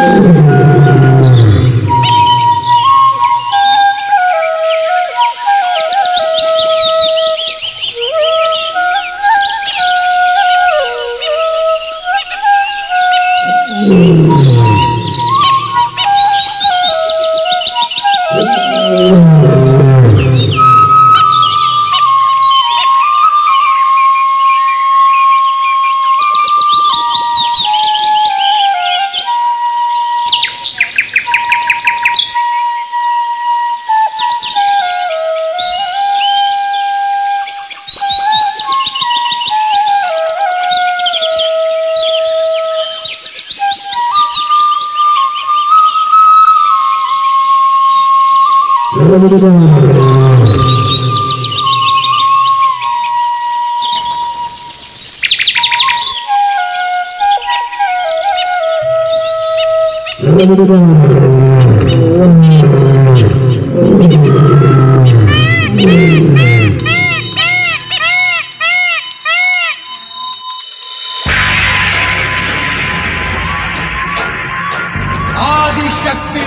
आदिशक्ति,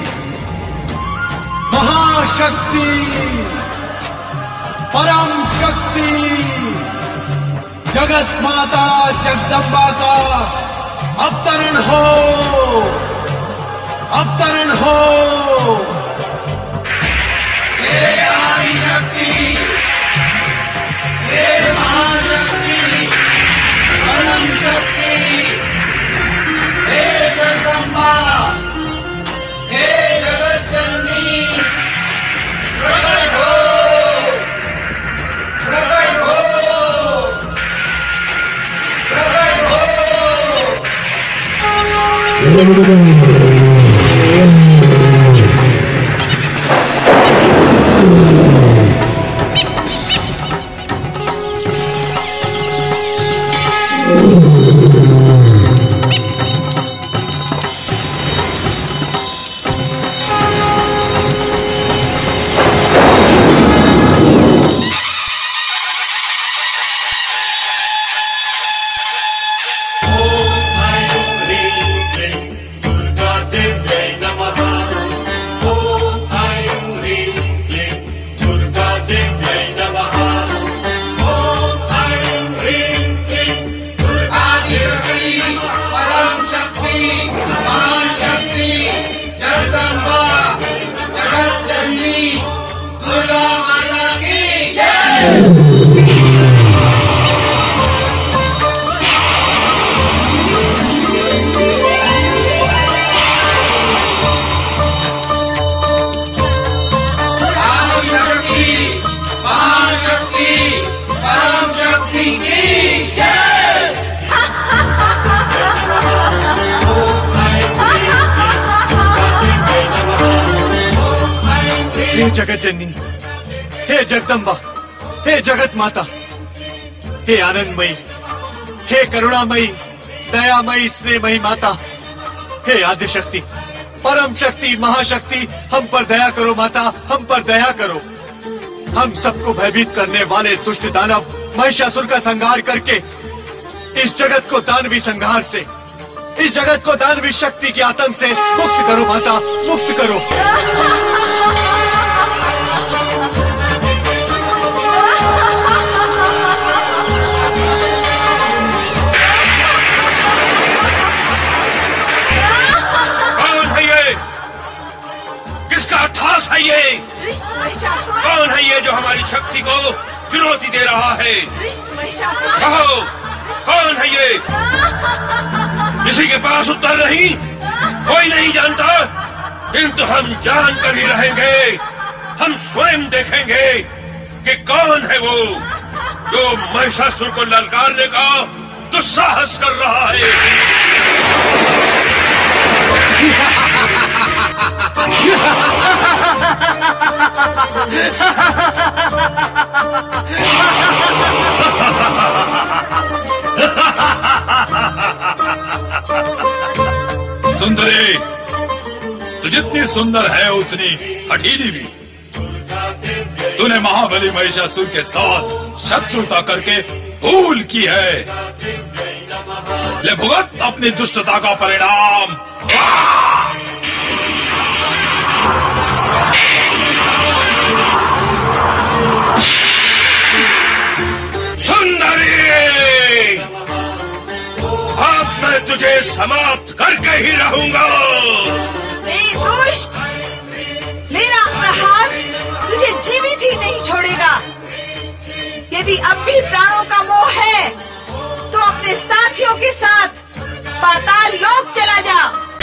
महाशक्ति, परम शक्ति, जगत माता जगदम्बा का अवतरण हो, अवतरण हो। हे आदिशक्ति, हे महाशक्ति, परम शक्ति, हे जगदम्बा, हे जगत जननी, प्रकट हो, प्रकट हो, प्रकट हो। जगत जननी, हे जगदम्बा, हे जगत माता, हे आनंदमयी, हे करुणामयी, दयामयी, स्नेहमयी माता, हे आदिशक्ति, परम शक्ति, महाशक्ति, हम पर दया करो माता, हम पर दया करो। हम सबको भयभीत करने वाले दुष्ट दानव महिषासुर का संहार करके इस जगत को दानवी संहार से, इस जगत को दानवी शक्ति के आतंक से मुक्त करो माता, मुक्त करो। है ये? कौन है ये जो हमारी शक्ति को चुनौती दे रहा है? कहो, कौन है ये? किसी के पास उत्तर नहीं? कोई नहीं जानता? किंतु हम जान कर ही रहेंगे। हम स्वयं देखेंगे कि कौन है वो जो महिषासुर को ललकारने का दुस्साहस कर रहा है। सुंदरी, तू जितनी सुंदर है उतनी हठीली भी। तूने महाबली महिषासुर के साथ शत्रुता करके भूल की है। ले भुगत अपनी दुष्टता का परिणाम। तुझे समाप्त करके ही रहूंगा। दुष्ट, मेरा प्रहार तुझे जीवित ही नहीं छोड़ेगा। यदि अब भी प्राणों का मोह है तो अपने साथियों के साथ पाताल लोक चला जा।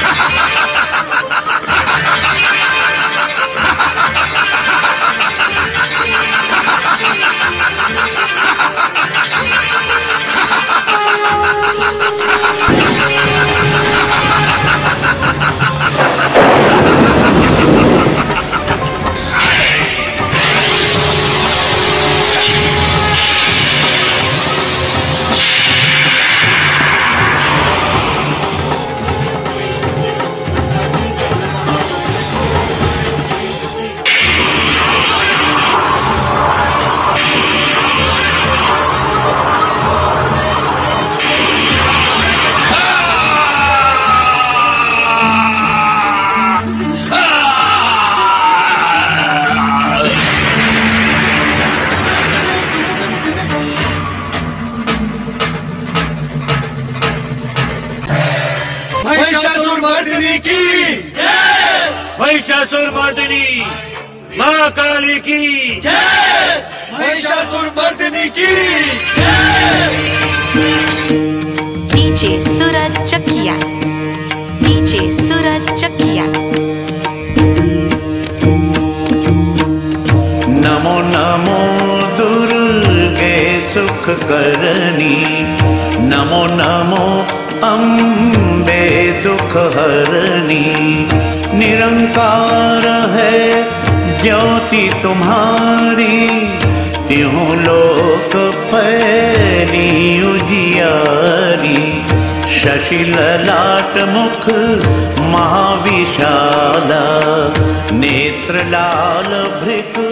महिषासुरमर्दिनी की जय, महिषासुरमर्दिनी मां काली की जय, महिषासुरमर्दिनी की जय। DJ Suraj Chakiya, DJ Suraj Chakiya. नमो नमो दुर्गे सुख करनी, नमो नमो अम्बे दुख हरनी। निरंकार है ज्योति तुम्हारी, त्यों लोक फैली उजियारी। शशि ललाट मुख महाविशाला, नेत्र लाल भृक